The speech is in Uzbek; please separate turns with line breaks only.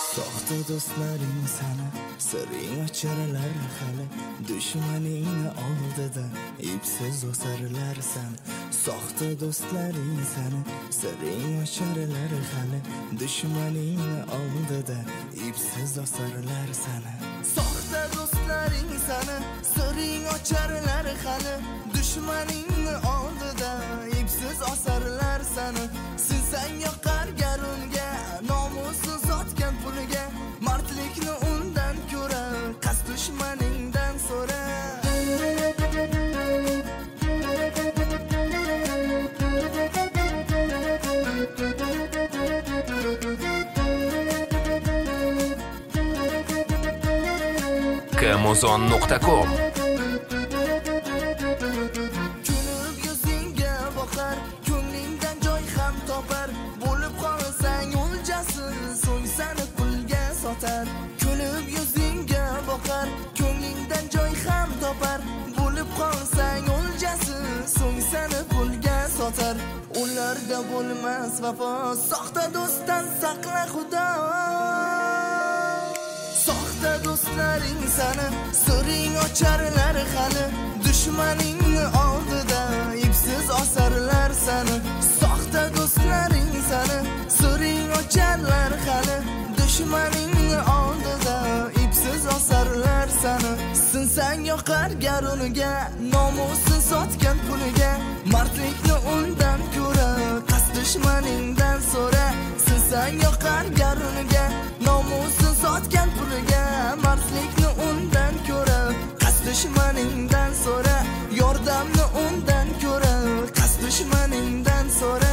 Soxta do'stlaring sana siring ocharlar hali dushmaningni oldida ipsiz o'sarlarsan. Soxta do'stlaring sana siring ocharlar hali dushmaningni oldida ipsiz o'sarlarsan. Soxta do'stlaring sana siring ocharlar hali dushmaningni oldida ipsiz o'sarlarsan. Sinsang yoqar garunga nomusiz sotgan puliga martlikni undan ko'ra qasd dushmaningdan so'ra.
Kamozon.com
Kulib yuzingga boqar, ko'nglingdan joy ham topar. Bo'lib qolsang o'ljasi, so'ng seni pulga sotar. Kulib yuzingga boqar, ko'nglingdan joy ham topar. Bo'lib qolsang o'ljasi, so'ng seni pulga sotar. Ularda bo'lmas vafo, soxta do'stdan saqla Xudo. Soxta do'stlaring sana siring ocharlar hali dushmaningni oldida ipsiz osarlar seni. Soxta do'stlaring sana siring ocharlar hali dushmaningni oldida ipsiz osarlar seni. Sinsang yoqar garuniga nomusin sotgan puliga martlikni undan ko'ra qasd dushmaningdan so'ra. Sinsang yoqar garuniga nomusin sotgan puliga martlikni undan ko'ra qasd dushmaningdan so'ra. Yordamni undan ko'ra qasd dushmaningdan so'ra.